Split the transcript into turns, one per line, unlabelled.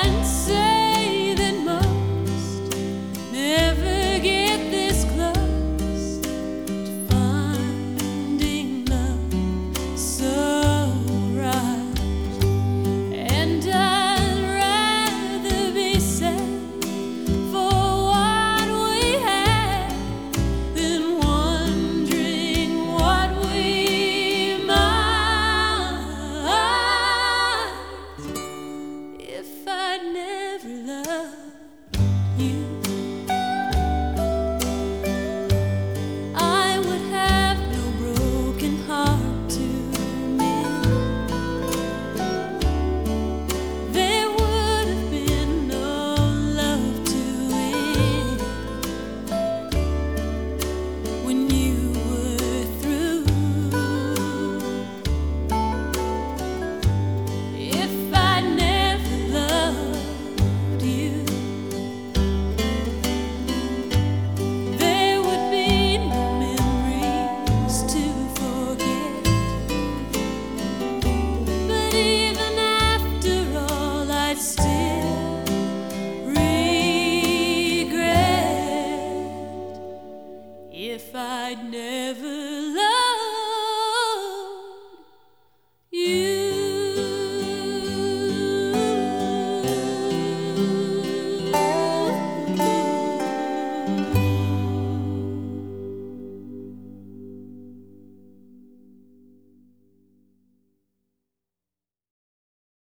and say that most never get this close to finding love so right. And I'd rather be sad for what we had than wondering what we might if I'd never loved you. I would have no broken heart to mend. There would have been no love to end when you were through. If I never loved you, there would be no memories to forget. But even after all, I'd still regret if I'd never loved